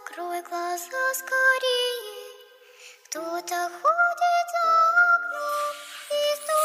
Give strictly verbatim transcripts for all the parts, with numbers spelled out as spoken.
Открой глаза скорее, кто-то ходит за окном и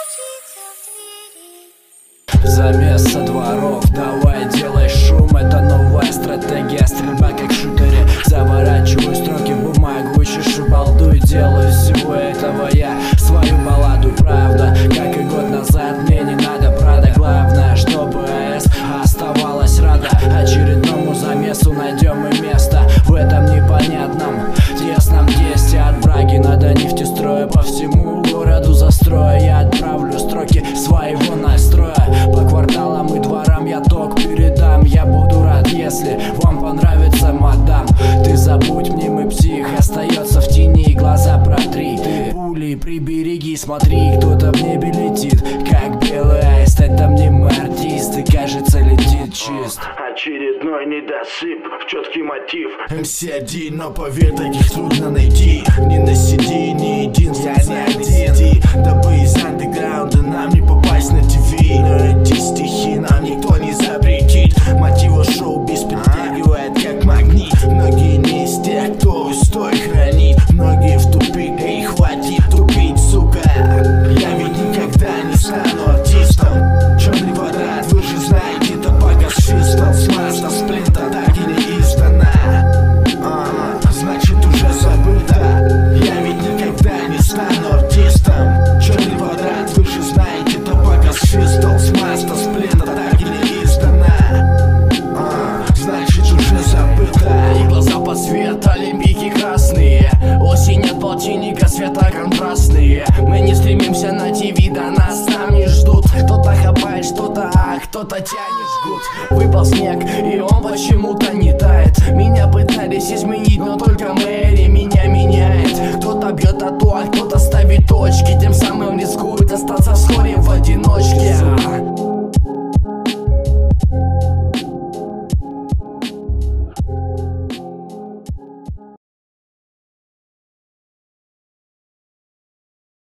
стучится в двери. Замес со дворов, давай делай шум. Это новая стратегия, стрельба как в шутере. Заворачиваю строки в бумагу, чешу балду и делаю из всего этого я свою балладу. Правда, как и год назад, мне не надо Прада. Главное, чтобы АЭС оставалась рада. Очередному замесу найдем и место в этом непонятном тесном тесте. От браги надо нефтестроя по всему городу застроя. Я отправлю строки своего настроя по кварталам и дворам, я ток передам. Я буду рад, если вам понравится, мадам. Ты забудь, мнимый псих остается в тени, глаза протри. Ты пули прибереги, смотри, кто-то в небе летит, как белый аист. Это мнимый артист и, кажется, летит чист. Очередной недосып в четкий мотив. эм си один, но поверь, таких трудно найти. Не на си ди, не единственный, я не один. Дабы из андеграунда нам не попасть на ти ви. Но эти стихи нам никто не запретит. Мотива шоу-биз притягивает как магнит. Многие не из тех, кто устой хранит. Многие в тупик, эй, хватит тупить, сука. Я ведь никогда не стану артистом. Черный квадрат, вы же знаете, это пока свистал. Смазка сплинта так и не издана. А, значит уже забыто. Я ведь никогда не стану артистом. Черный квадрат, вы же знаете, это пока свистал. Смазка сплинта так и не издана. А, значит уже забыто. И глаза по свет, олимпийки красные. Осень от полтинника, света контрастные. Мы не стремимся на ти ви, да нас там не ждут. Кто-то хапает что-то, а кто-то тянет жгут. Выпал снег, и он почему-то не тает. Меня пытались изменить, но только Мэри меня меняет. Кто-то бьет тату, а кто-то ставит точки.